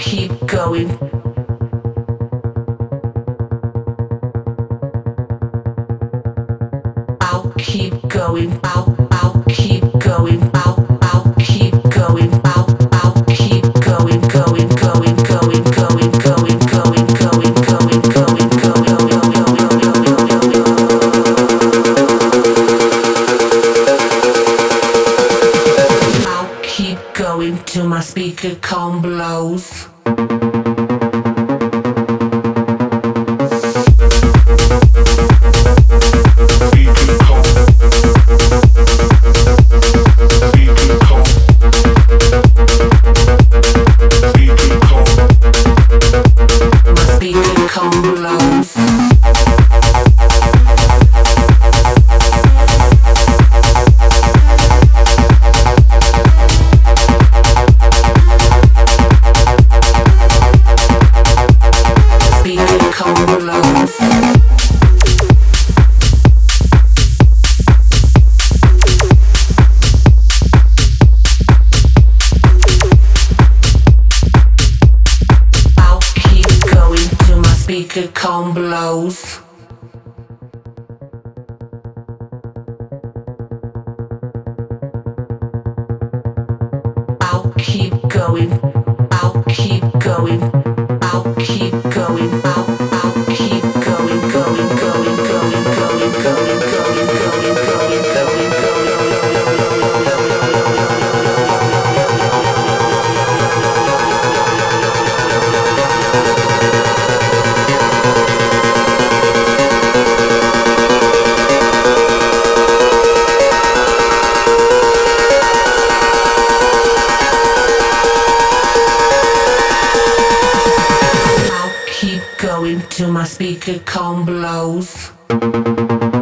keep going. I'll keep going. I'll keep going. I'll keep going. I'll keep going, going, going, going, going, going, going, going, going, going, I'll keep going till my speaker cone blows. Speaker cone blows. I'll keep going. I'll keep going. I'll keep going. I'll keep going, going, going, going, going, going, going, going, going, going, going. Going till my speaker cone blows.